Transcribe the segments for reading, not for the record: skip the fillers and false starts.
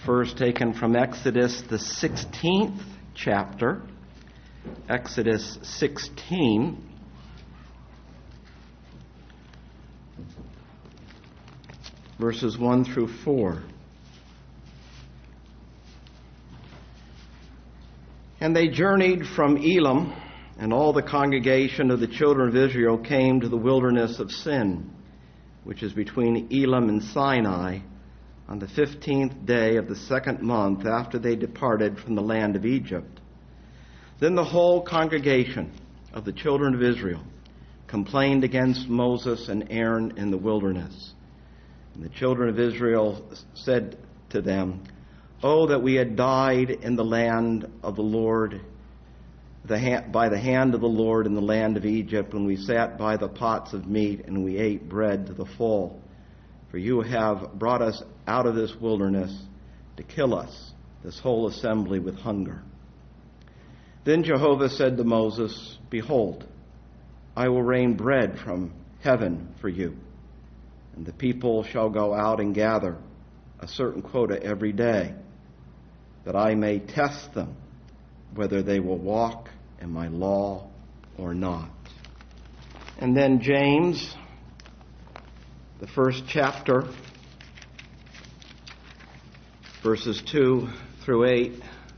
First taken from Exodus, the 16th chapter, Exodus 16, verses 1 through 4. And they journeyed from Elim, and all the congregation of the children of Israel came to the wilderness of Sin, which is between Elim and Sinai, on the 15th day of the second month after they departed from the land of Egypt. Then the whole congregation of the children of Israel complained against Moses and Aaron in the wilderness. And the children of Israel said to them, "Oh, that we had died in the land of the Lord, by the hand of the Lord in the land of Egypt, when we sat by the pots of meat and we ate bread to the full. For you have brought us out of this wilderness to kill us, this whole assembly, with hunger." Then Jehovah said to Moses, "Behold, I will rain bread from heaven for you, and the people shall go out and gather a certain quota every day, that I may test them whether they will walk in my law or not." And then James, the first chapter, verses 2 through 8.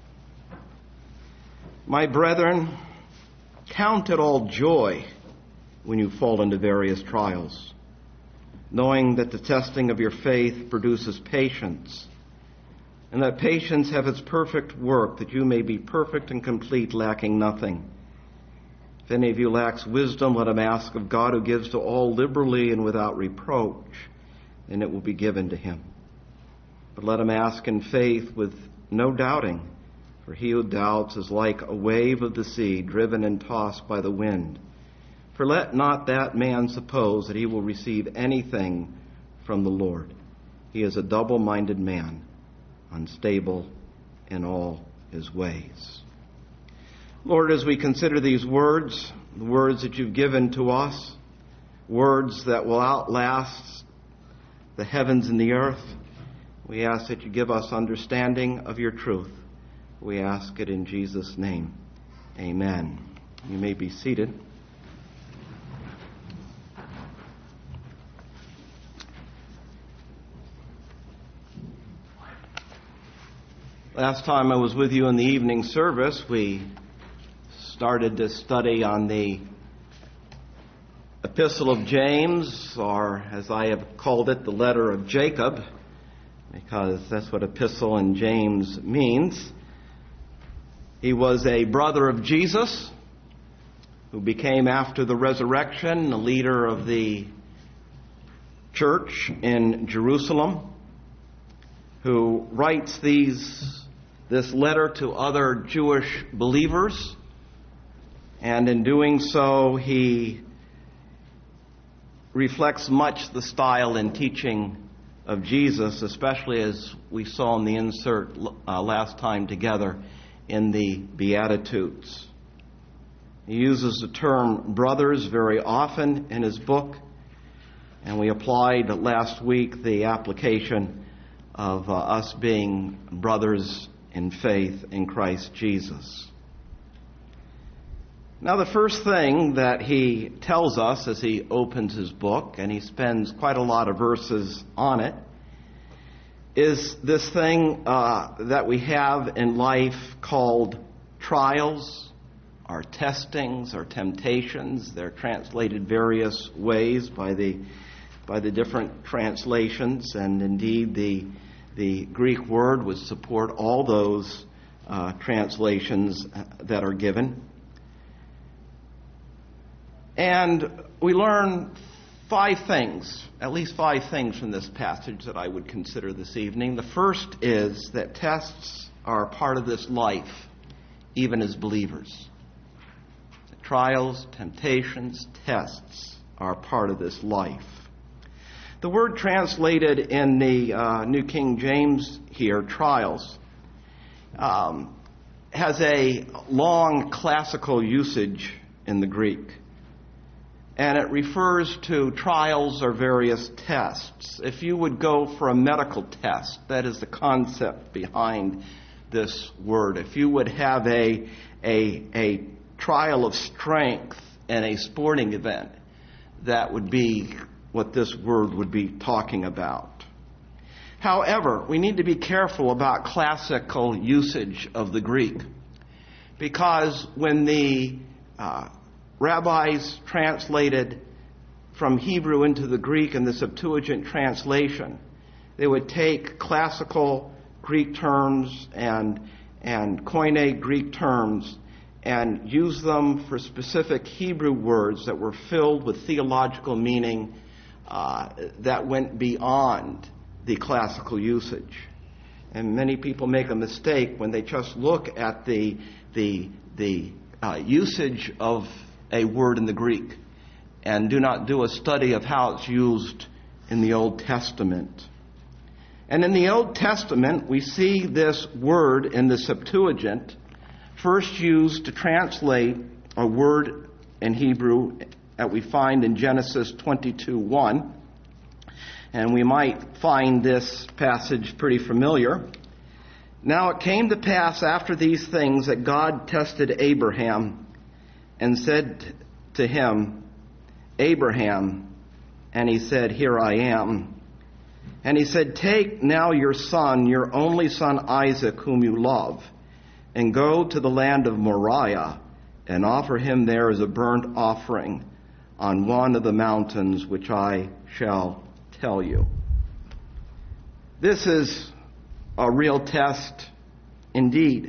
"My brethren, count it all joy when you fall into various trials, knowing that the testing of your faith produces patience, and that patience have its perfect work, that you may be perfect and complete, lacking nothing. If any of you lacks wisdom, let him ask of God, who gives to all liberally and without reproach, and it will be given to him. But let him ask in faith with no doubting, for he who doubts is like a wave of the sea, driven and tossed by the wind. For let not that man suppose that he will receive anything from the Lord. He is a double-minded man, unstable in all his ways." Lord, as we consider these words, the words that you've given to us, words that will outlast the heavens and the earth, we ask that you give us understanding of your truth. We ask it in Jesus' name. Amen. You may be seated. Last time I was with you in the evening service, we started to study on the Epistle of James, or as I have called it, the letter of Jacob, because that's what epistle in James means. He was a brother of Jesus who became, after the resurrection, the leader of the church in Jerusalem, who writes this letter to other Jewish believers. And in doing so, he reflects much the style and teaching of Jesus, especially as we saw in the insert last time together in the Beatitudes. He uses the term brothers very often in his book, and we applied last week the application of us being brothers in faith in Christ Jesus. Now, the first thing that he tells us as he opens his book, and he spends quite a lot of verses on it, is this thing that we have in life called trials, our testings, our temptations. They're translated various ways by the different translations, and indeed the Greek word would support all those translations that are given. And we learn at least five things from this passage that I would consider this evening. The first is that tests are a part of this life, even as believers. Trials, temptations, tests are part of this life. The word translated in the New King James here, trials, has a long classical usage in the Greek. and it refers to trials or various tests. If you would go for a medical test, that is the concept behind this word. If you would have a trial of strength in a sporting event, that would be what this word would be talking about. However, we need to be careful about classical usage of the Greek, because when the rabbis translated from Hebrew into the Greek in the Septuagint translation, they would take classical Greek terms and Koine Greek terms and use them for specific Hebrew words that were filled with theological meaning that went beyond the classical usage. And many people make a mistake when they just look at the usage of a word in the Greek and do not do a study of how it's used in the Old Testament. And in the Old Testament, we see this word in the Septuagint first used to translate a word in Hebrew that we find in Genesis 22:1. And we might find this passage pretty familiar. Now it came to pass after these things that God tested Abraham and said to him, Abraham, and he said, Here I am. And he said, Take now your son, your only son Isaac, whom you love, and go to the land of Moriah, and offer him there as a burnt offering on one of the mountains which I shall tell you. This is a real test indeed.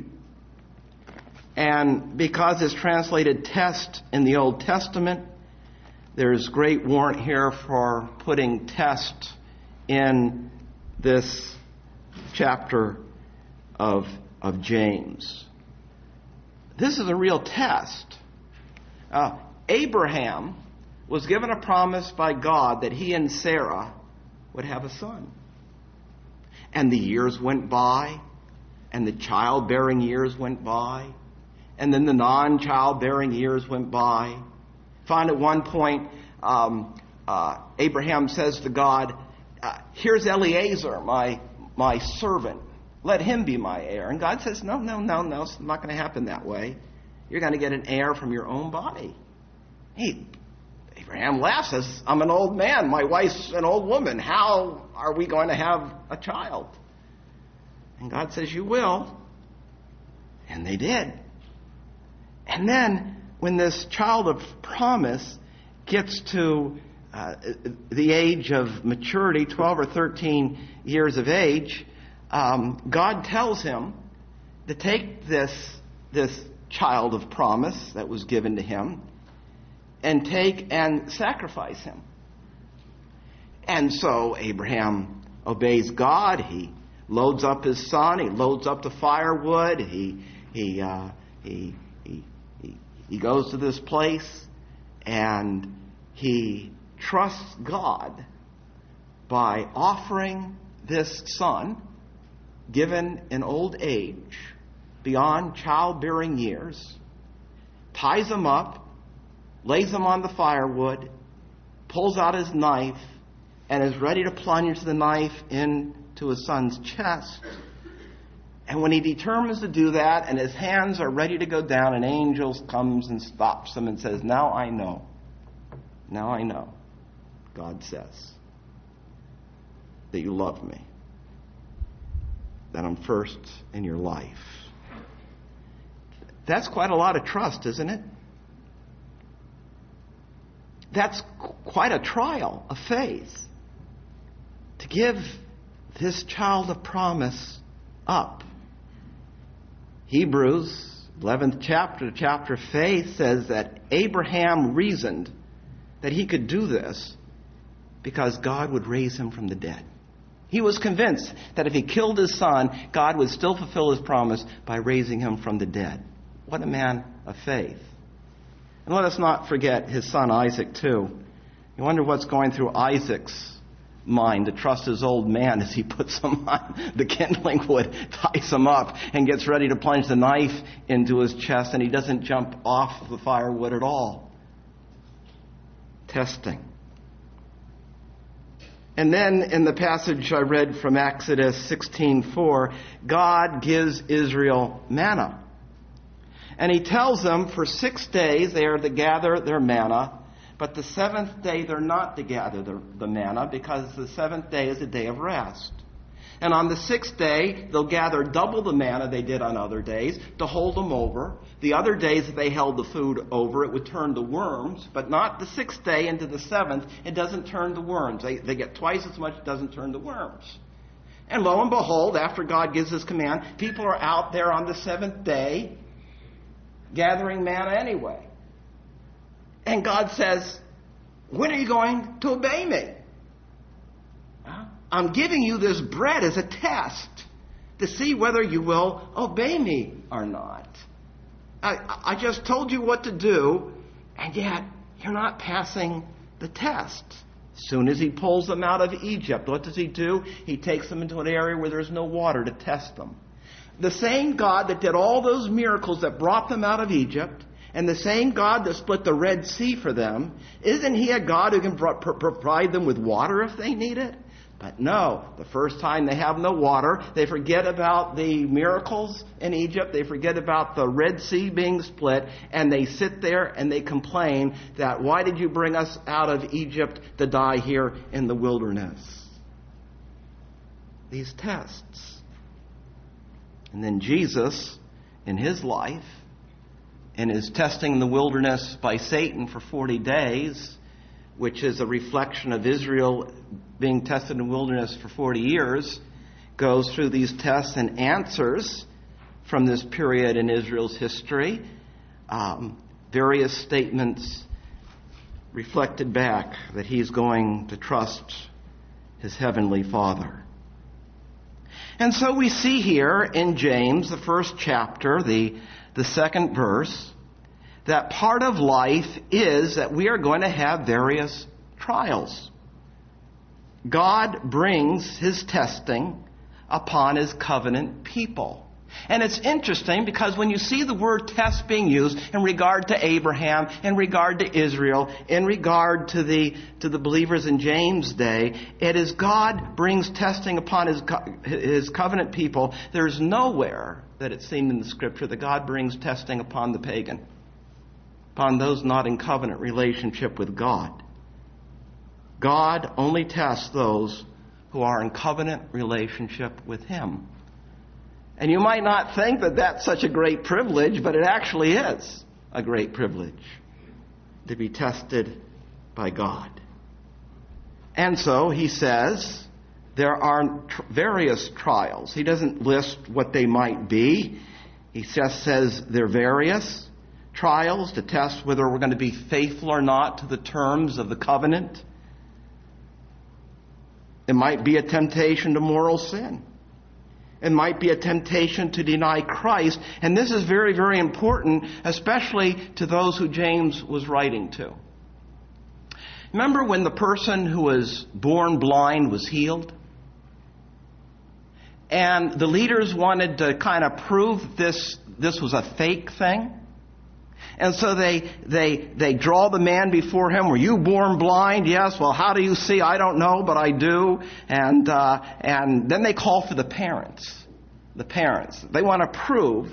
And because it's translated test in the Old Testament, there's great warrant here for putting test in this chapter of James. This is a real test. Abraham was given a promise by God that he and Sarah would have a son. And the years went by, and the childbearing years went by, and then the non-childbearing years went by. Find at one point, Abraham says to God, Here's Eliezer, my servant. Let him be my heir. And God says, No, it's not going to happen that way. You're going to get an heir from your own body. Abraham laughs, says, I'm an old man. My wife's an old woman. How are we going to have a child? And God says, You will. And they did. And then when this child of promise gets to the age of maturity, 12 or 13 years of age, God tells him to take this child of promise that was given to him and take and sacrifice him. And so Abraham obeys God. He loads up his son. He loads up the firewood. He goes to this place and he trusts God by offering this son, given in old age, beyond childbearing years, ties him up, lays him on the firewood, pulls out his knife, and is ready to plunge the knife into his son's chest. And when he determines to do that, and his hands are ready to go down, an angel comes and stops him and says, Now I know, God says, that you love me, that I'm first in your life. That's quite a lot of trust, isn't it? That's quite a trial of faith, to give this child of promise up. Hebrews 11th chapter of faith says that Abraham reasoned that he could do this because God would raise him from the dead. He was convinced that if he killed his son, God would still fulfill his promise by raising him from the dead. What a man of faith. And let us not forget his son Isaac too. You wonder what's going through Isaac's mind to trust his old man as he puts him on the kindling wood, ties him up, and gets ready to plunge the knife into his chest, and he doesn't jump off the firewood at all. testing. And then in the passage I read from Exodus 16:4, God gives Israel manna. And he tells them for 6 days they are to gather their manna, but the seventh day they're not to gather the manna because the seventh day is a day of rest. And on the sixth day, they'll gather double the manna they did on other days to hold them over. The other days that they held the food over, it would turn to worms, but not the sixth day into the seventh, it doesn't turn to worms. They get twice as much, it doesn't turn to worms. And lo and behold, after God gives his command, people are out there on the seventh day gathering manna anyway. And God says, when are you going to obey me? I'm giving you this bread as a test to see whether you will obey me or not. I just told you what to do, and yet you're not passing the test. As soon as he pulls them out of Egypt, what does he do? He takes them into an area where there's no water to test them. The same God that did all those miracles that brought them out of Egypt, and the same God that split the Red Sea for them, isn't he a God who can provide them with water if they need it? But no, the first time they have no water, they forget about the miracles in Egypt, they forget about the Red Sea being split, and they sit there and they complain that, why did you bring us out of Egypt to die here in the wilderness? These tests. And then Jesus, in his life, in his testing in the wilderness by Satan for 40 days, which is a reflection of Israel being tested in the wilderness for 40 years, goes through these tests and answers from this period in Israel's history. Various statements reflected back that he's going to trust his heavenly Father. And so we see here in James, the first chapter, the second verse, that part of life is that we are going to have various trials. God brings his testing upon his covenant people. And it's interesting because when you see the word test being used in regard to Abraham, in regard to Israel, in regard to the believers in James' day, it is God brings testing upon his covenant people. There's nowhere that it's seen in the Scripture that God brings testing upon the pagan, upon those not in covenant relationship with God. God only tests those who are in covenant relationship with him. And you might not think that that's such a great privilege, but it actually is a great privilege to be tested by God. And so he says there are various trials. He doesn't list what they might be. He just says they're various trials to test whether we're going to be faithful or not to the terms of the covenant. It might be a temptation to moral sin. It might be a temptation to deny Christ. And this is very, very important, especially to those who James was writing to. Remember when the person who was born blind was healed? And the leaders wanted to kind of prove this was a fake thing. And so they draw the man before him. Were you born blind? Yes. Well, how do you see? I don't know, but I do. And then they call for the parents. The parents. They want to prove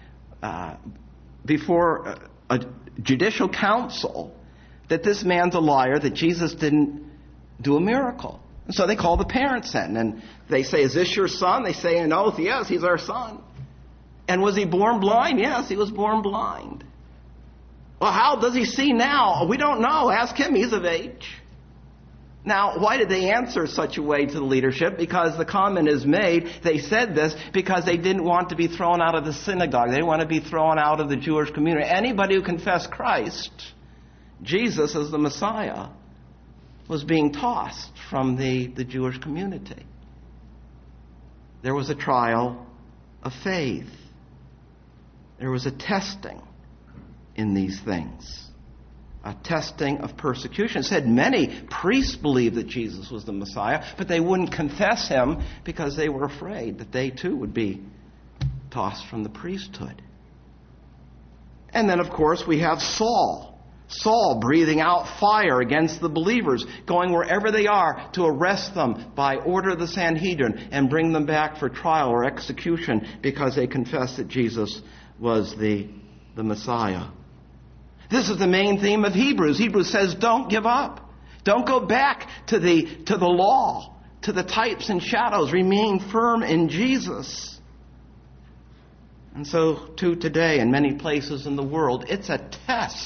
before a judicial council that this man's a liar, that Jesus didn't do a miracle. And so they call the parents in. And they say, is this your son? They say an oath, yes, he's our son. And was he born blind? Yes, he was born blind. Well, how does he see now? We don't know. Ask him. He's of age. Now, why did they answer such a way to the leadership? Because the comment is made, they said this because they didn't want to be thrown out of the synagogue. They didn't want to be thrown out of the Jewish community. Anybody who confessed Christ, Jesus as the Messiah, was being tossed from the Jewish community. There was a trial of faith. There was a testing in these things. A testing of persecution. It said many priests believed that Jesus was the Messiah, but they wouldn't confess him because they were afraid that they too would be tossed from the priesthood. And then, of course, we have Saul, Saul breathing out fire against the believers, going wherever they are to arrest them by order of the Sanhedrin and bring them back for trial or execution because they confessed that Jesus was the Messiah. This is the main theme of Hebrews. Hebrews says, don't give up. Don't go back to the law, to the types and shadows. Remain firm in Jesus. And so, too, today, in many places in the world, it's a test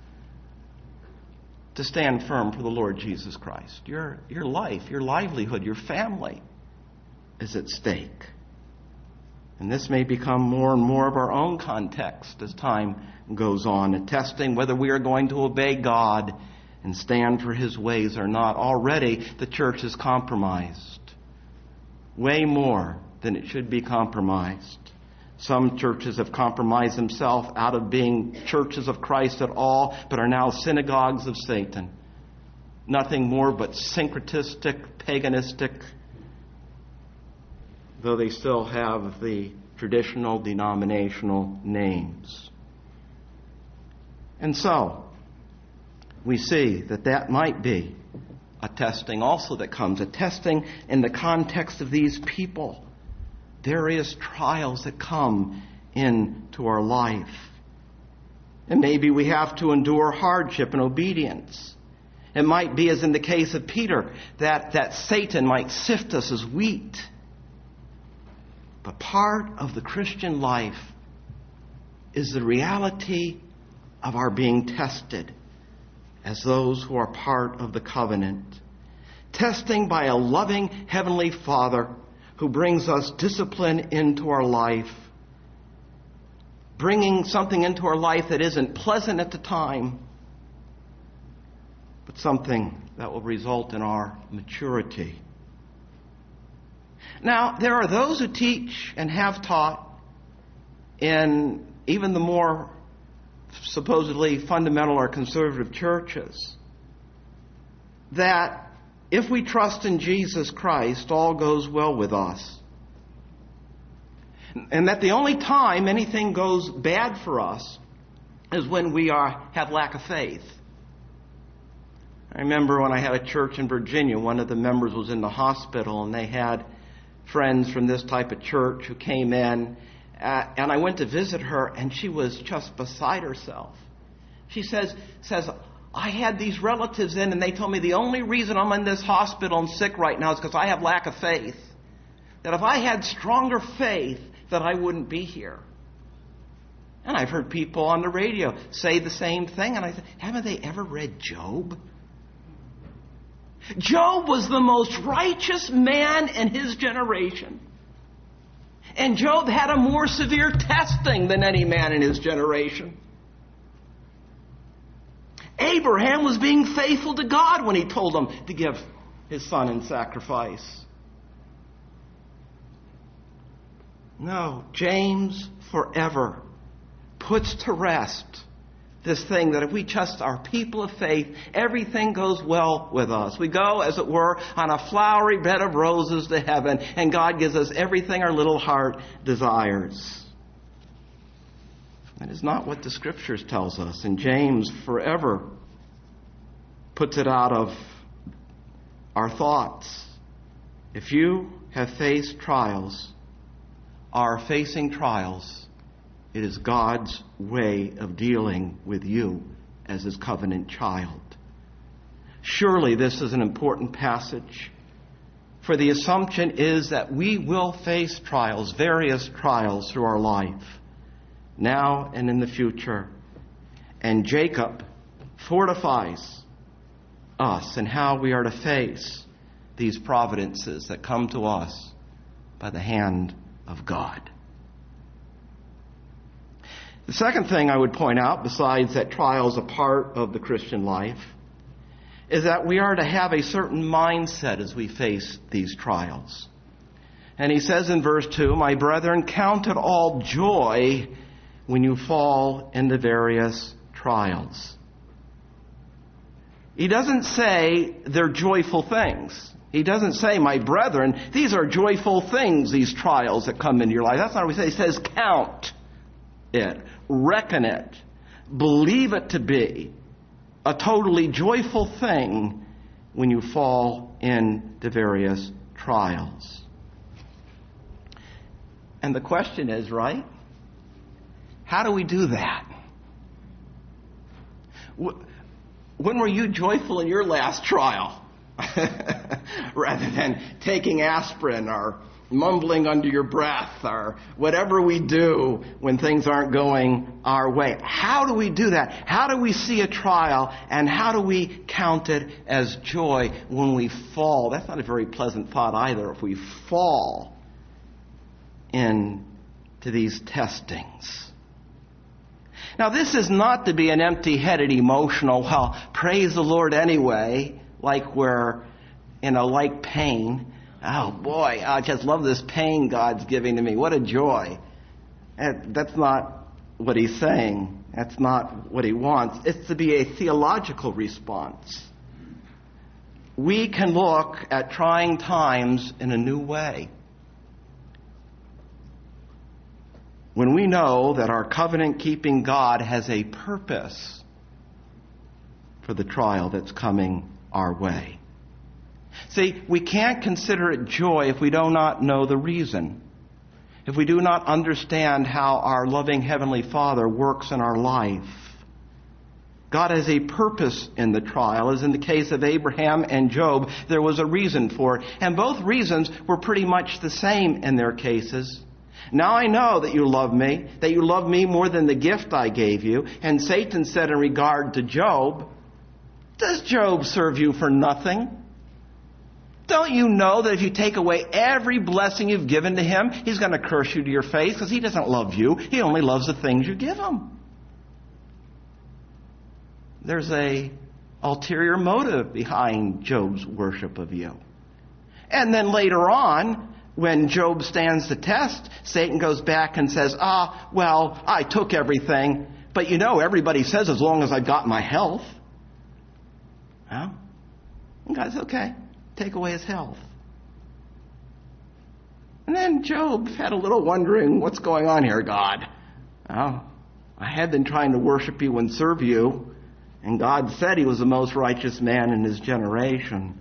to stand firm for the Lord Jesus Christ. Your life, your livelihood, your family is at stake. And this may become more and more of our own context as time goes on, a testing whether we are going to obey God and stand for His ways or not. Already the church is compromised, way more than it should be compromised. Some churches have compromised themselves out of being churches of Christ at all, but are now synagogues of Satan. Nothing more but syncretistic, paganistic, though they still have the traditional denominational names. And so, we see that might be a testing also that comes, a testing in the context of these people. Various trials that come into our life. And maybe we have to endure hardship and obedience. It might be, as in the case of Peter, that Satan might sift us as wheat. But part of the Christian life is the reality of our being tested as those who are part of the covenant. Testing by a loving Heavenly Father who brings us discipline into our life, bringing something into our life that isn't pleasant at the time, but something that will result in our maturity. Now, there are those who teach and have taught in even the more supposedly fundamental or conservative churches that if we trust in Jesus Christ, all goes well with us. And that the only time anything goes bad for us is when we have lack of faith. I remember when I had a church in Virginia, one of the members was in the hospital, and they had friends from this type of church who came in, and I went to visit her, and she was just beside herself. She says, I had these relatives in, and they told me the only reason I'm in this hospital and sick right now is because I have lack of faith. That if I had stronger faith, that I wouldn't be here. And I've heard people on the radio say the same thing, and I said, haven't they ever read Job? Job was the most righteous man in his generation. And Job had a more severe testing than any man in his generation. Abraham was being faithful to God when He told him to give his son in sacrifice. No, James forever puts to rest this thing that if we just are people of faith, everything goes well with us. We go, as it were, on a flowery bed of roses to heaven, and God gives us everything our little heart desires. That is not what the Scriptures tells us. And James forever puts it out of our thoughts. If you have faced trials, are facing trials, it is God's way of dealing with you as His covenant child. Surely this is an important passage, for the assumption is that we will face trials, various trials through our life, now and in the future. And Jacob fortifies us in how we are to face these providences that come to us by the hand of God. The second thing I would point out, besides that trial is a part of the Christian life, is that we are to have a certain mindset as we face these trials. And he says in verse 2, "My brethren, count it all joy when you fall into various trials." He doesn't say they're joyful things. He doesn't say, "My brethren, these are joyful things, these trials that come into your life." That's not what he says. He says, count it, reckon it, believe it to be a totally joyful thing when you fall into various trials. And the question is, right? How do we do that? When were you joyful in your last trial? Rather than taking aspirin or mumbling under your breath or whatever we do when things aren't going our way. How do we do that? How do we see a trial and how do we count it as joy when we fall? That's not a very pleasant thought either, if we fall into these testings. Now, this is not to be an empty-headed, emotional, well, praise the Lord anyway, like we're in a like pain. Oh, boy, I just love this pain God's giving to me. What a joy. And that's not what he's saying. That's not what he wants. It's to be a theological response. We can look at trying times in a new way. When we know that our covenant-keeping God has a purpose for the trial that's coming our way. See, we can't consider it joy if we do not know the reason. If we do not understand how our loving Heavenly Father works in our life. God has a purpose in the trial. As in the case of Abraham and Job, there was a reason for it. And both reasons were pretty much the same in their cases. Now I know that you love me more than the gift I gave you. And Satan said in regard to Job, does Job serve you for nothing? Don't you know that if you take away every blessing you've given to him, he's going to curse you to your face because he doesn't love you. He only loves the things you give him. There's a ulterior motive behind Job's worship of you. And then later on, when Job stands the test, Satan goes back and says, well, I took everything, but you know, everybody says as long as I've got my health. Well, and God says, okay, take away his health. And then Job had a little wondering, what's going on here, God? Oh, I had been trying to worship you and serve you, and God said he was the most righteous man in his generation.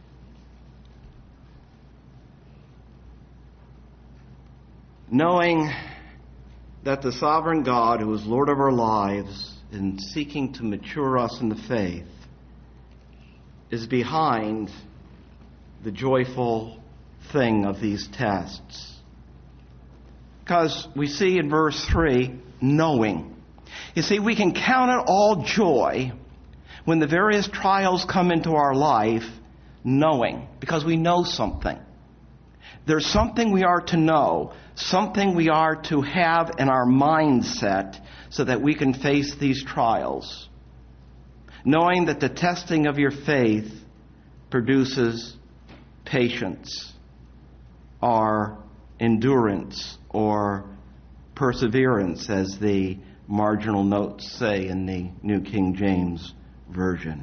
Knowing that the sovereign God, who is Lord of our lives, in seeking to mature us in the faith, is behind the joyful thing of these tests. Because we see in verse 3, knowing. You see, we can count it all joy when the various trials come into our life, knowing, because we know something. There's something we are to know, something we are to have in our mindset so that we can face these trials. Knowing that the testing of your faith produces patience or endurance or perseverance, as the marginal notes say in the New King James Version.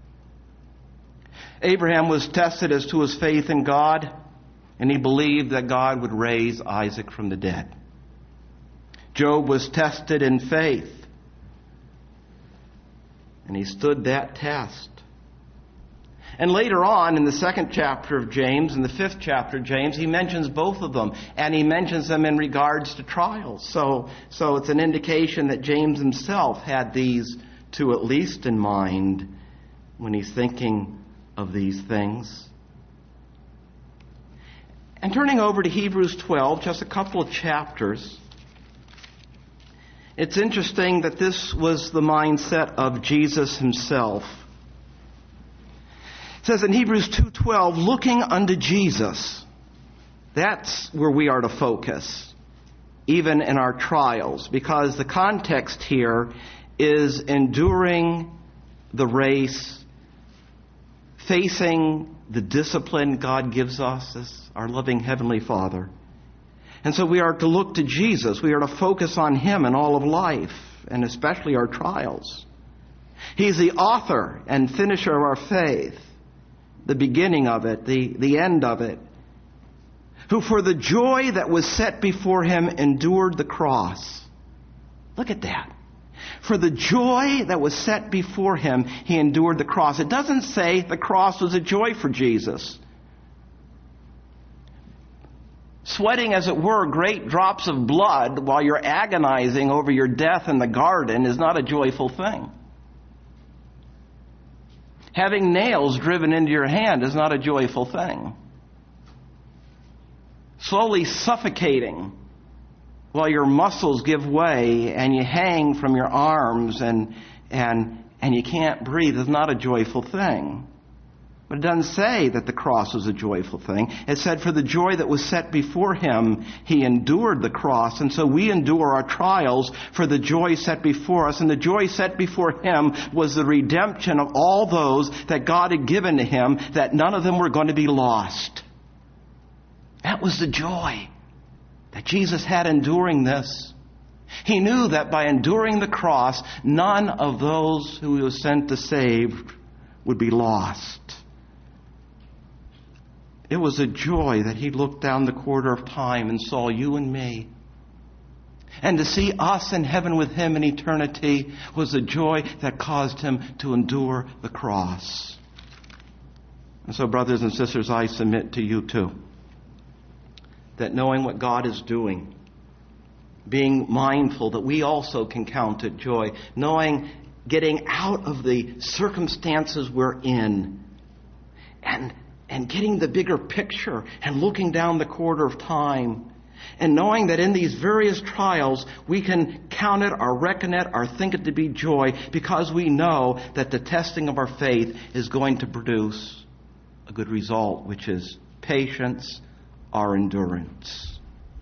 Abraham was tested as to his faith in God, and he believed that God would raise Isaac from the dead. Job was tested in faith, and he stood that test. And later on, in the 2nd chapter of James, in the 5th chapter of James, he mentions both of them, and he mentions them in regards to trials. So it's an indication that James himself had these two at least in mind when he's thinking of these things. And turning over to Hebrews 12, just a couple of chapters, it's interesting that this was the mindset of Jesus himself. It says in Hebrews 2:12, looking unto Jesus. That's where we are to focus, even in our trials, because the context here is enduring the race, facing the discipline God gives us as our loving Heavenly Father. And so we are to look to Jesus. We are to focus on him in all of life, and especially our trials. He's the author and finisher of our faith, the beginning of it, the end of it, who for the joy that was set before him endured the cross. Look at that. For the joy that was set before him, he endured the cross. It doesn't say the cross was a joy for Jesus. Sweating, as it were, great drops of blood while you're agonizing over your death in the garden is not a joyful thing. Having nails driven into your hand is not a joyful thing. Slowly suffocating while your muscles give way and you hang from your arms and you can't breathe is not a joyful thing. But it doesn't say that the cross was a joyful thing. It said for the joy that was set before him, he endured the cross. And so we endure our trials for the joy set before us. And the joy set before him was the redemption of all those that God had given to him, that none of them were going to be lost. That was the joy that Jesus had enduring this. He knew that by enduring the cross, none of those who he was sent to save would be lost. It was a joy that he looked down the corridor of time and saw you and me. And to see us in heaven with him in eternity was a joy that caused him to endure the cross. And so, brothers and sisters, I submit to you too, that knowing what God is doing, being mindful that we also can count it joy, knowing, getting out of the circumstances we're in, and getting the bigger picture and looking down the corridor of time, and knowing that in these various trials we can count it or reckon it or think it to be joy, because we know that the testing of our faith is going to produce a good result, which is patience or endurance.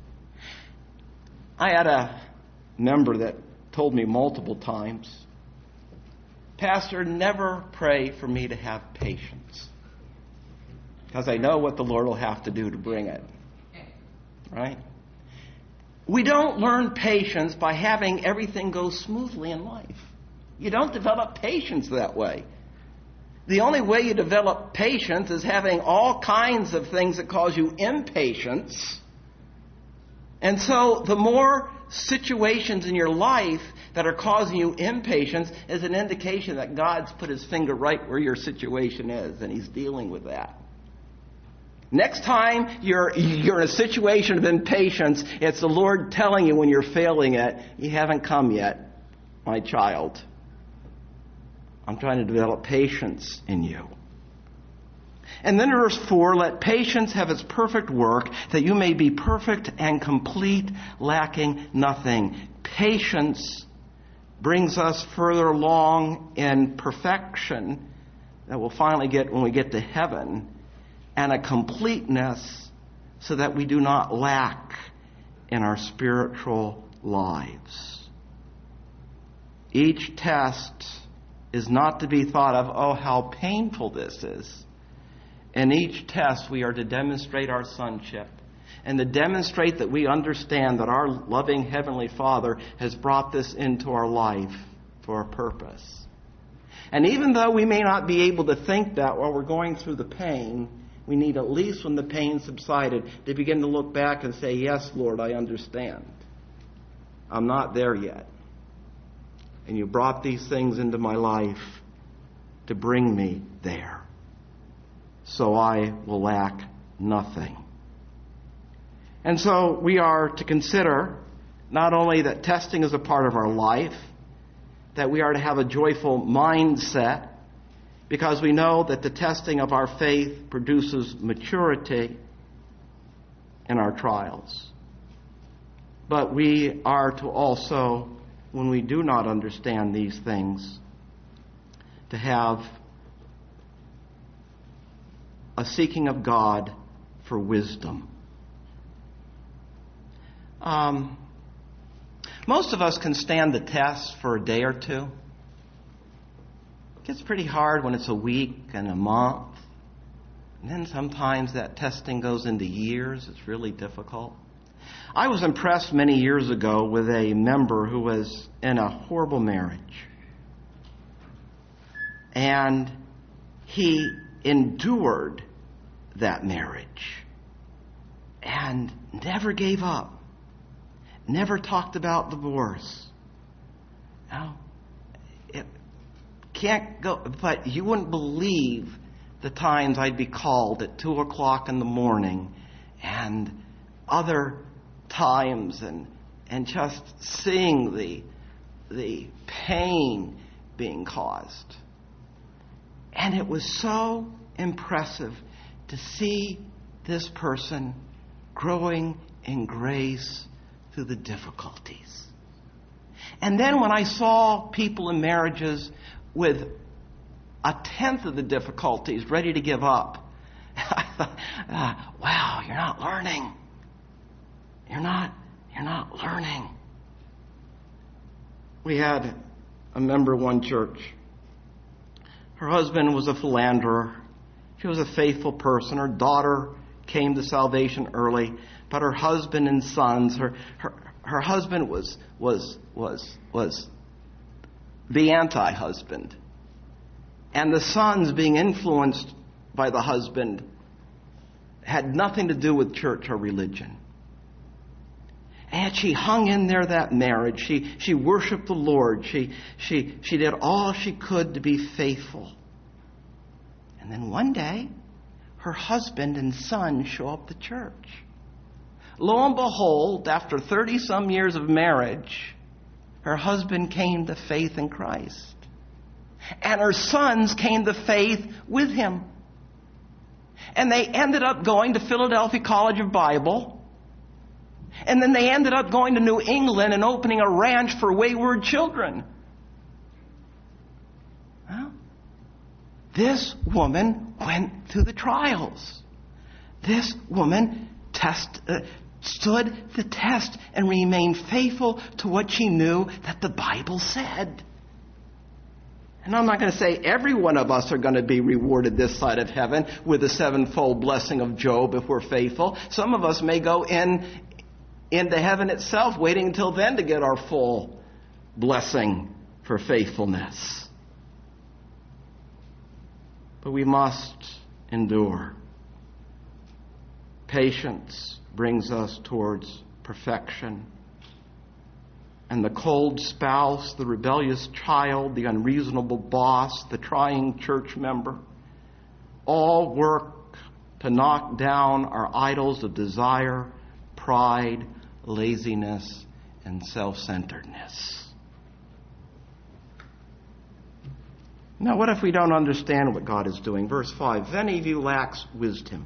I had a member that told me multiple times, "Pastor, never pray for me to have patience, because I know what the Lord will have to do to bring it." Right? We don't learn patience by having everything go smoothly in life. You don't develop patience that way. The only way you develop patience is having all kinds of things that cause you impatience. And so the more situations in your life that are causing you impatience is an indication that God's put his finger right where your situation is, and he's dealing with that. Next time you're in a situation of impatience, it's the Lord telling you when you're failing it, "You haven't come yet, my child. I'm trying to develop patience in you." And then in verse 4, "Let patience have its perfect work, that you may be perfect and complete, lacking nothing." Patience brings us further along in perfection that we'll finally get when we get to heaven, and a completeness so that we do not lack in our spiritual lives. Each test is not to be thought of, "Oh, how painful this is." In each test, we are to demonstrate our sonship and to demonstrate that we understand that our loving Heavenly Father has brought this into our life for a purpose. And even though we may not be able to think that while we're going through the pain, we need, at least when the pain subsided, to begin to look back and say, "Yes, Lord, I understand. I'm not there yet. And you brought these things into my life to bring me there. So I will lack nothing." And so we are to consider not only that testing is a part of our life, that we are to have a joyful mindset, because we know that the testing of our faith produces maturity in our trials. But we are to also, when we do not understand these things, to have a seeking of God for wisdom. Most of us can stand the test for a day or two. It gets pretty hard when it's a week and a month. And then sometimes that testing goes into years. It's really difficult. I was impressed many years ago with a member who was in a horrible marriage. And he endured that marriage and never gave up, never talked about divorce. No, it can't go. But you wouldn't believe the times I'd be called at 2 o'clock in the morning, and other times, and just seeing the pain being caused. And it was so impressive to see this person growing in grace through the difficulties. And then when I saw people in marriages with 1/10 of the difficulties ready to give up, I thought, wow, you're not learning. You're not learning. We had a member of one church. Her husband was a philanderer. She was a faithful person. Her daughter came to salvation early, but her husband and sons, her husband was the anti-husband. And the sons, being influenced by the husband, had nothing to do with church or religion. And she hung in there that marriage. She worshiped the Lord. She did all she could to be faithful. And then one day, her husband and son show up to church. Lo and behold, after 30-some years of marriage, her husband came to faith in Christ. And her sons came to faith with him. And they ended up going to Philadelphia College of Bible. And then they ended up going to New England and opening a ranch for wayward children. Well, this woman went through the trials. This woman stood the test and remained faithful to what she knew that the Bible said. And I'm not going to say every one of us are going to be rewarded this side of heaven with the 7-fold blessing of Job if we're faithful. Some of us may go into heaven itself, waiting until then to get our full blessing for faithfulness. But we must endure. Patience brings us towards perfection. And the cold spouse, the rebellious child, the unreasonable boss, the trying church member, all work to knock down our idols of desire, pride, laziness, and self-centeredness. Now, what if we don't understand what God is doing? Verse 5, if any of you lacks wisdom,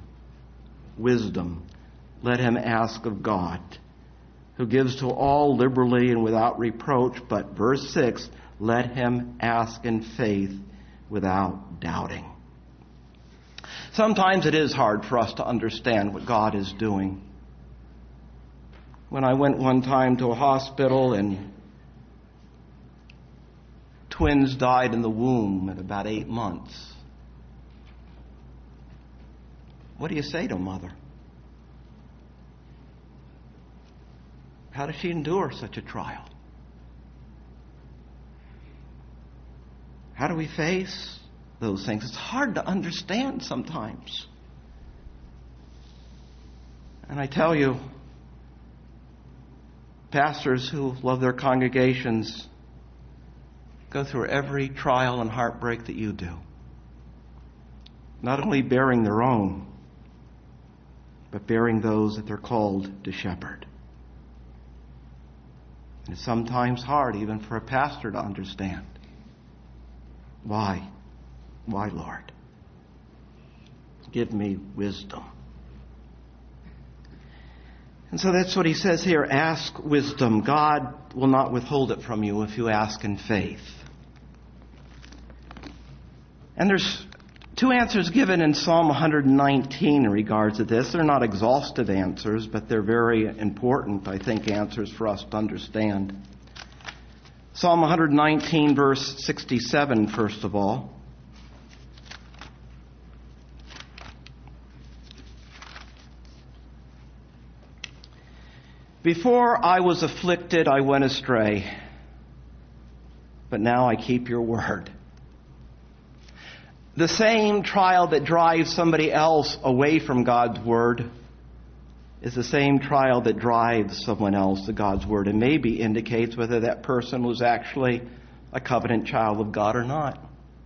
let him ask of God, who gives to all liberally and without reproach. But verse 6, let him ask in faith without doubting. Sometimes it is hard for us to understand what God is doing. When I went one time to a hospital and twins died in the womb at about 8 months, what do you say to a mother? How does she endure such a trial? How do we face those things? It's hard to understand sometimes. And I tell you, pastors who love their congregations go through every trial and heartbreak that you do. Not only bearing their own, but bearing those that they're called to shepherd. And it's sometimes hard even for a pastor to understand. Why? Why, Lord? Give me wisdom. And so that's what he says here. Ask wisdom. God will not withhold it from you if you ask in faith. And there's 2 answers given in Psalm 119 in regards to this. They're not exhaustive answers, but they're very important, I think, answers for us to understand. Psalm 119, verse 67, first of all. Before I was afflicted, I went astray, but now I keep your word. The same trial that drives somebody else away from God's word is the same trial that drives someone else to God's Word and maybe indicates whether that person was actually a covenant child of God or not.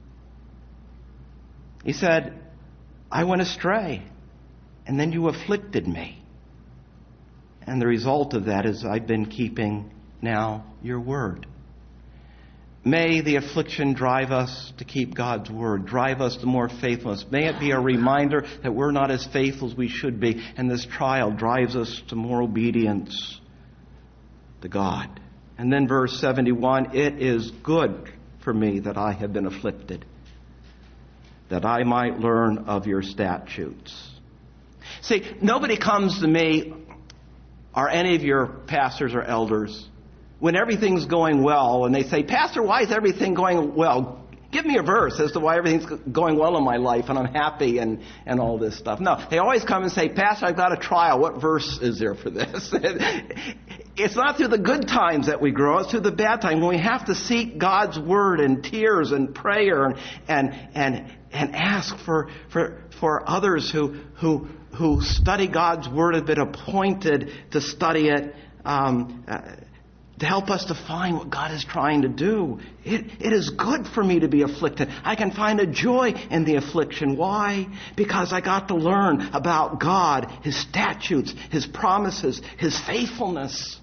He said, I went astray, and then you afflicted me. And the result of that is I've been keeping now your word. May the affliction drive us to keep God's word, drive us to more faithfulness. May it be a reminder that we're not as faithful as we should be, and this trial drives us to more obedience to God. And then verse 71, it is good for me that I have been afflicted, that I might learn of your statutes. See, nobody comes to me or any of your pastors or elders when everything's going well and they say, Pastor, why is everything going well? Give me a verse as to why everything's going well in my life and I'm happy and all this stuff. No, they always come and say, Pastor, I've got a trial. What verse is there for this? It's not through the good times that we grow. It's through the bad times when we have to seek God's word in tears and prayer and ask for others who study God's word, have been appointed to study it, to help us to find what God is trying to do. It is good for me to be afflicted. I can find a joy in the affliction. Why? Because I got to learn about God, His statutes, His promises, His faithfulness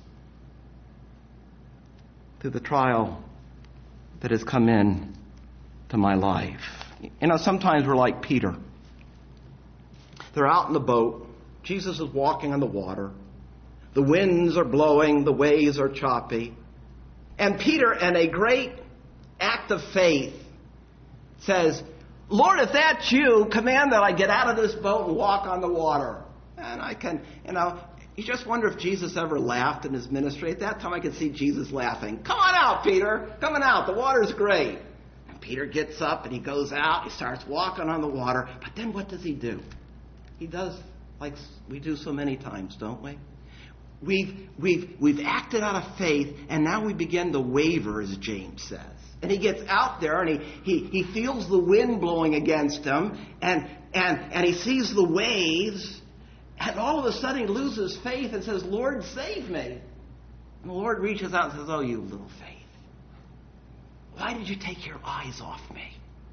through the trial that has come in to my life. You know, sometimes we're like Peter. They're out in the boat. Jesus is walking on the water. The winds are blowing. The waves are choppy. And Peter, in a great act of faith, says, Lord, if that's you, command that I get out of this boat and walk on the water. And I can, you just wonder if Jesus ever laughed in his ministry. At that time, I could see Jesus laughing. Come on out, Peter. Coming out. The water's great. And Peter gets up and he goes out. He starts walking on the water. But then what does he do? He does like we do so many times, don't we? We've acted out of faith, and now we begin to waver, as James says. And he gets out there, and he feels the wind blowing against him, and he sees the waves, and all of a sudden he loses faith and says, Lord, save me. And the Lord reaches out and says, oh, you little faith. Why did you take your eyes off me?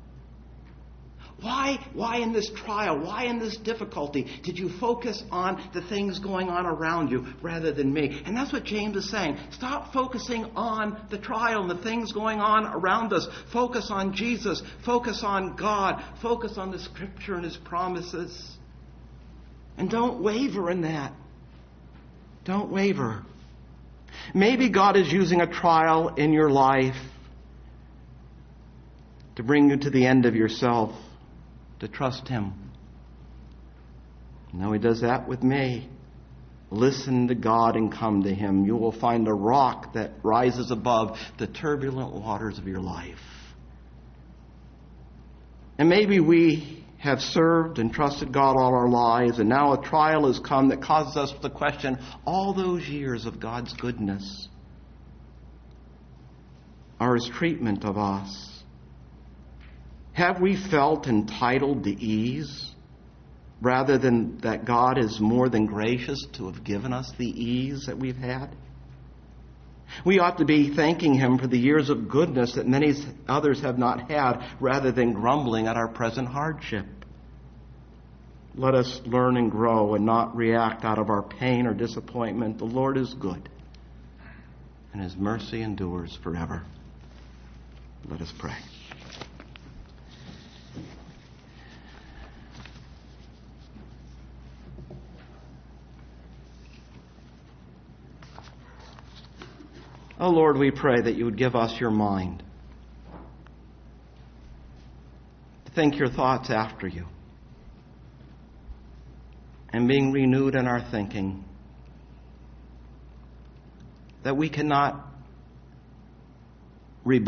Why in this trial, why in this difficulty did you focus on the things going on around you rather than me? And that's what James is saying. Stop focusing on the trial and the things going on around us. Focus on Jesus. Focus on God. Focus on the Scripture and His promises. And don't waver in that. Don't waver. Maybe God is using a trial in your life to bring you to the end of yourself, to trust Him. Now He does that with me. Listen to God and come to Him. You will find a rock that rises above the turbulent waters of your life. And maybe we have served and trusted God all our lives, and now a trial has come that causes us to question all those years of God's goodness, or His treatment of us. Have we felt entitled to ease rather than that God is more than gracious to have given us the ease that we've had? We ought to be thanking Him for the years of goodness that many others have not had rather than grumbling at our present hardship. Let us learn and grow and not react out of our pain or disappointment. The Lord is good, and His mercy endures forever. Let us pray. Oh Lord, we pray that you would give us your mind to think your thoughts after you, and being renewed in our thinking, that we cannot